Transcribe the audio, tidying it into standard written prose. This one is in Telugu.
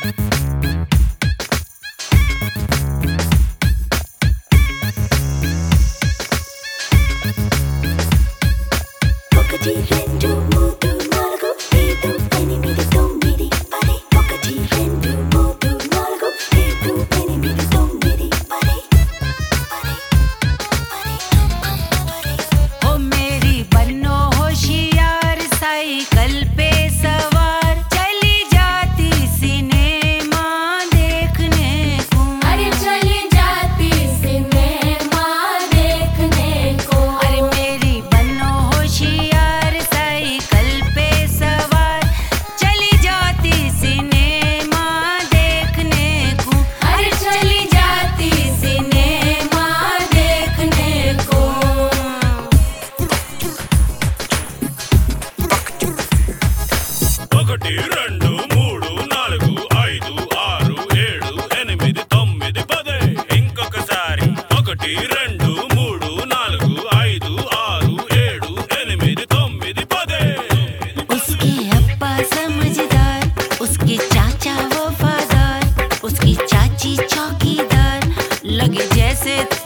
ఒకటి రెండు మూడు నాలుగు ఐదు ఎనిమిది తొమ్మిది పది ఒకటి రెండు మూడు నాలుగు ఐదు ఎనిమిది తొమ్మిది పది ओ मेरी बन्नो होशियार साइकिल पे सवार चली जाती सिनेमा देखने को। अरे चली जाती सिनेमा देखने को। अरे मेरी बन्नो होशियार साइकिल पे सवार चली जाती सिनेमा देखने को। अरे चली जाती सिनेमा देखने को। ఒకటి రెండు మూడు నాలుగు ఐదు ఆరు ఏడు ఎనిమిది తొమ్మిది పదే ఇంకొకసారి ఒకటి రెండు మూడు నాలుగు ఐదు ఆరు ఏడు ఎనిమిది తొమ్మిది పదే उसके अप्पा समझदार, उसके चाचा वफादार, उसकी चाची चौकीदार, लगे जैसे